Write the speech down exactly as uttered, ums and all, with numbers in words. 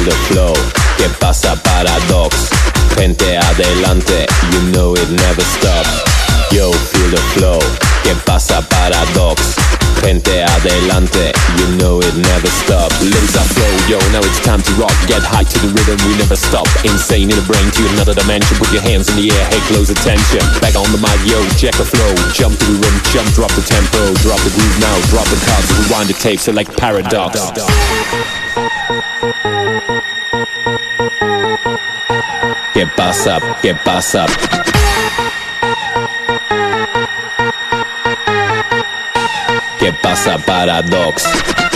feel the flow. ¿Qué pasa, Paradox? Gente adelante, you know it never stops. Yo, feel the flow. ¿Qué pasa, Paradox? Gente adelante, you know it never stops. Limbs are flow, yo, now it's time to rock. Get high to the rhythm, we never stop. Insane in the brain to another dimension. Put your hands in the air, hey, close attention. Back on the mic, yo, check the flow. Jump to the rhythm, jump, drop the tempo. Drop the groove now, drop the cards. Rewind the tape, select Paradox. ¿Qué pasa? ¿Qué pasa? ¿Qué pasa, Paradox?